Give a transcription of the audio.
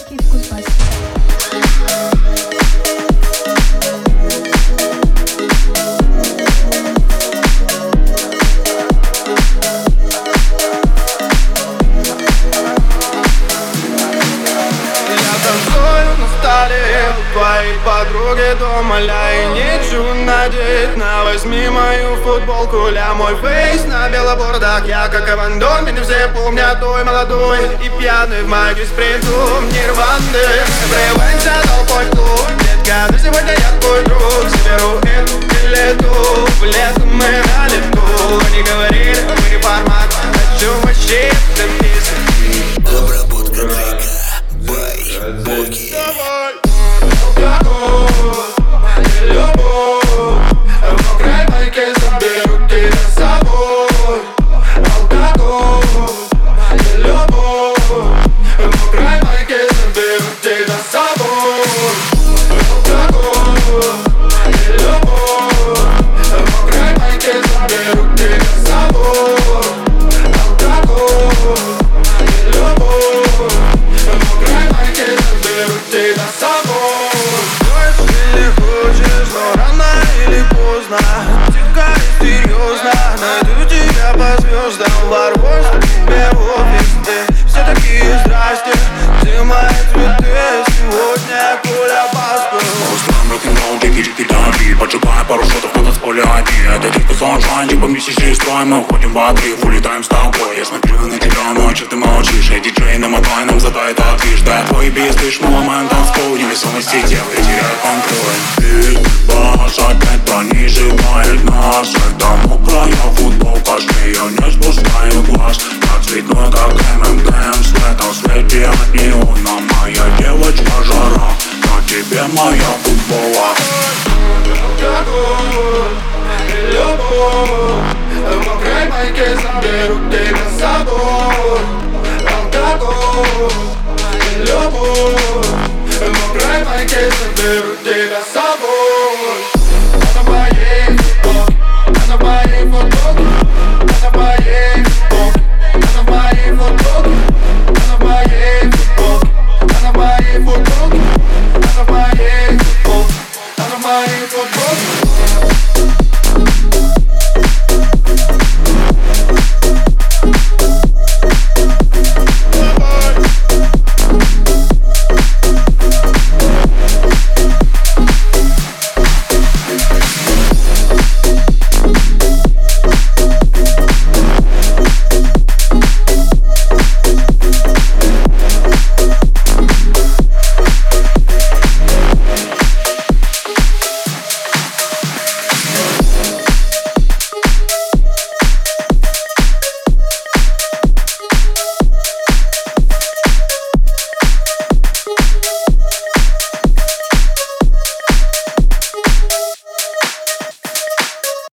Авторский вкус Баси. Твои подруги дома, ля, и нечего надеть. Возьми мою футболку, ля, мой фейс на белобордах. Я как Иван Дон, меня все помнят, той молодой и пьяный в майке с принтом нирванды. Врываемся толпой в клуб, детка, но сегодня я твой друг. Соберу эту билету, в лето мы на лету. Они говорили, мы не формат, хочу вообще это писать. Обработка трека, бай, боги. Любовь, в мокрой майке заберу тебя с собой. Алкоголь, любовь, в мокрой майке заберу тебя с собой. Алкоголь, любовь, в мокрой майке заберу тебя с собой. Алкоголь, любовь, в мокрой майке заберу тебя с собой. Найду тебя по звездам, ворвусь к тебе в офис. Все такие здрасте, ты мои цветы. Сегодня куля Пасху. Устроим рок-н-ролл, джеки-джеки дави. Поджигая пару шотов, кто-то с поля один. Это типа sunshine, типа месячный строй. Мы уходим в отрыв, улетаем с тобой. Я смотрю на тебя ночью, ты молчишь. Эй, диджей, намотай нам задай этот движ. Да, твой бис, ты момент танцпол. Невесомости тел, я теряю контроль. Биг бас опять пронизывает нас. Это мокрая футболка, с нее не спускаю глаз. Как цветной, как ММДМС. В этом свете от неона моя девочка жара. На тебе моя футбола. Алкоголь, любовь, в мокрой майке заберу тебя с собой. Алкоголь,